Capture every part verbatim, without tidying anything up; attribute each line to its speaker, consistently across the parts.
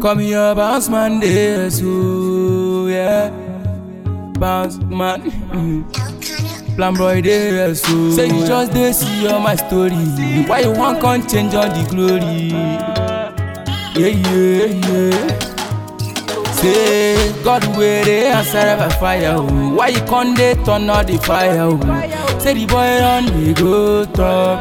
Speaker 1: Call me your bounce man, there, so yeah. Bounce man, mm. Plan boy, there, so say you just dey see all my story. Why you want can't change all the glory? Yeah, yeah, yeah. Say God where they answer by fire. Oh. Why you can't they turn out the fire? Oh. Say the boy on the go top,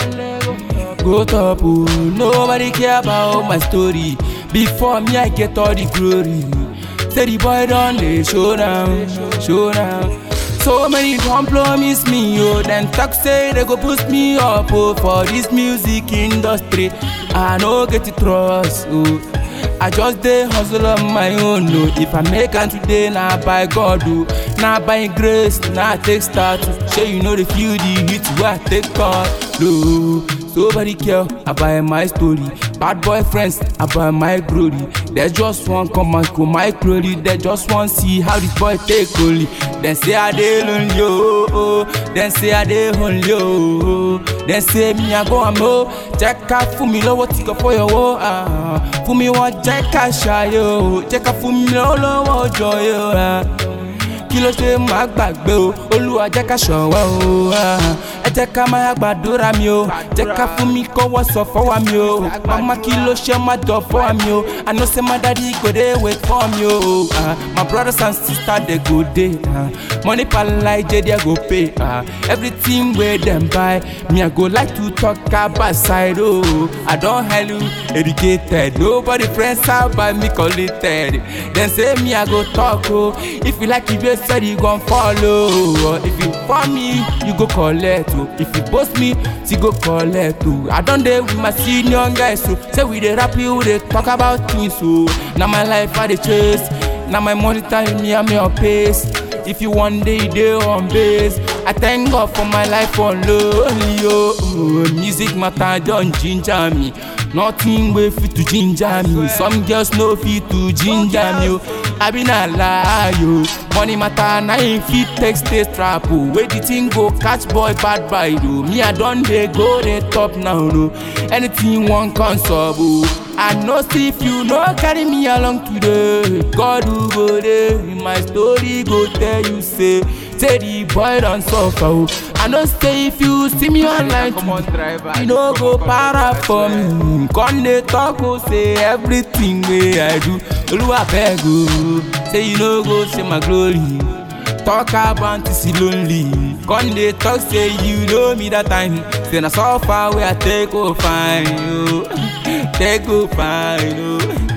Speaker 1: go top. Oh. Nobody care about my story. Before me, I get all the glory. Say the boy done they show down, show down. So many don't promise me, oh. Then talk say they go boost me up, oh. For this music industry, I no get it trust, oh. I just dey hustle on my own, no. If I make am today, nah by God, oh. Nah by grace, nah take start. Sure you know the feel the hit where I take call, no. Nobody care about my story. Bad boy friends about my glory. They just want come and go my glory. They just want see how this boy take holy. Then say I dey lonely, oh, oh. Then say I dey lonely, oh. Then say me I go am oh. Check out for me low what you for your oh ah. For me what check out shy yo. Check out for me low low joy ah. Kilo ṣe má gbàgbé o, Olúwa jẹ́ ká ṣọ̀wọ́ o. Ẹ jẹ́ ká máa gbàdúrà mi o, jẹ́ ká fún mi kọ́wọ́ sọ fọ́wọ́ mi o. Mama kilo ṣe má jọ fọ́wọ́ mi o, I know say my daddy go dey wait for me o. My brothers and sisters they go dey, money pala ije they go pay. Everything wey dem buy, me I go like to talk about side o. I don hello educated, nobody friends out by me collected. Dem say me I go talk o, if you like it said you gon' follow. If you for me, you go collect. If you boast me, you go collect. I done dey with my senior guys, so say we dey rap you, they talk about things. So now my life I dey chase, now my money time me and me on pace. If you one day dey on base, I thank God for my life on lonely. Oh, music matter don't ginger me. Nothing way fit to ginger me. Some girls no fit to ginger me. I been a lie, yo. Money matter, now ain't fit take stay strap. Oh. Where the thing go catch boy bad by do. Me I done they go they top now, no. Anything one can solve. Oh. I know see if you no carry me along today. God will go there. My story go tell you say. Say the boy don't suffer. Oh. I know say if you see me online today, you no go para for me. Come they talk go say everything way I do. Oluwa beg oh, say you no go say my glory. Talk about this lonely. Come they talk say you know me that time. Say na so far where I take go find you. Take go find you.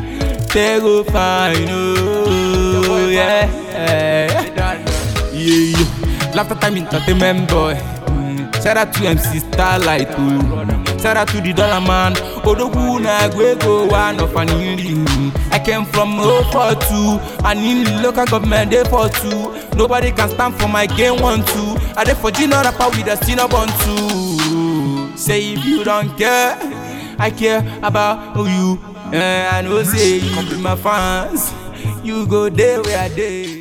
Speaker 1: Take go find you. Yeah, yeah. Yeah, Laughter Time Entertainment boy. Mm. Shout out to M C Starlight too. Shout out to the Dollar Man. Odogu na go one of an I came from oh four two. And in the local government they for two. Nobody can stand for my game one two. I dey for Gino rapper with a Sino bun two. Say if you don't care, I care about you. Uh, I know say you be my fans. You go there where I dey.